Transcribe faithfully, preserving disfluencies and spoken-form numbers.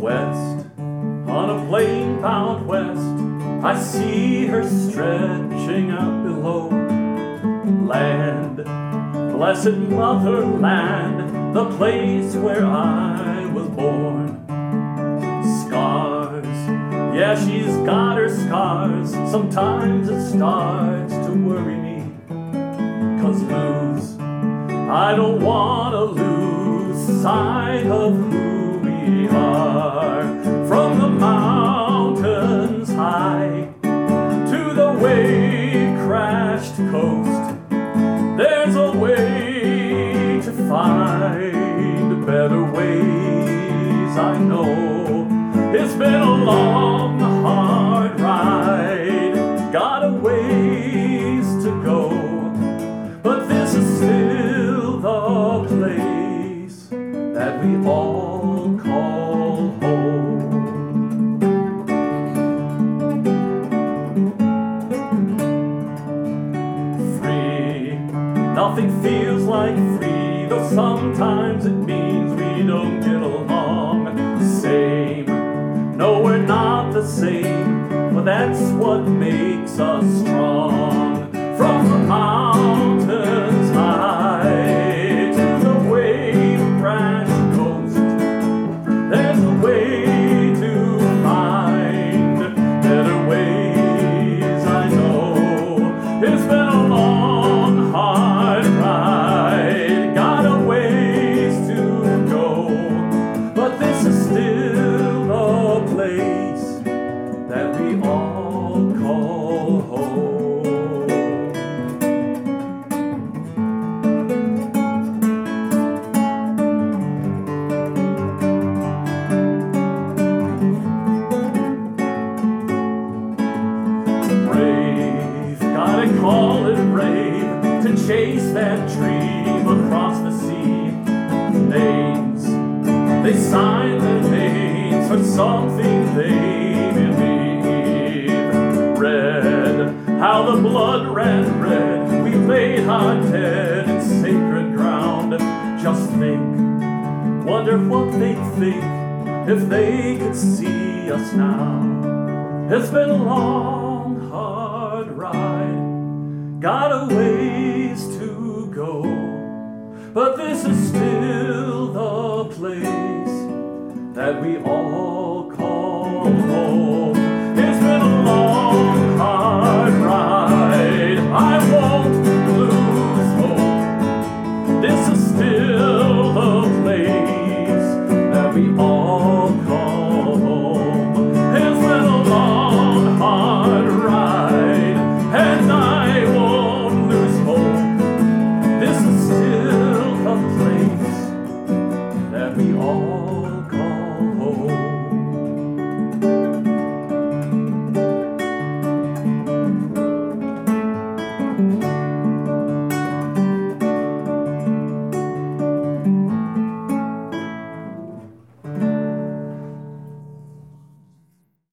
west, on a plane bound west, I see her stretching out below. Land, blessed motherland, the place where I was born. Scars, yeah, she's got her scars. Sometimes it starts to worry me, 'cause lose, I don't wanna lose sight of who we are. From the mountains high to the wave-crashed coast, there's a way to find better ways, I know. It's been a long, hard ride, got a ways to go, but this is still the place that we all call home. Free, nothing feels like free, though sometimes it means we don't get along. Same, no, we're not the same, but that's what makes us strong. From the mountains high to the wave-crashed coast, there's a way to find better ways, I know. It's been a long, hard ride, got a ways to go, but this is still the place that we all call home. Brave, gotta call it brave, to chase that dream across the sea. Names, they sign their names for something they believe. Red, how the blood ran red, we laid our dead in sacred ground. Just think, wonder what they'd think if they could see us now. It's been a long, hard ride, got a ways to go, but this is still the place that we all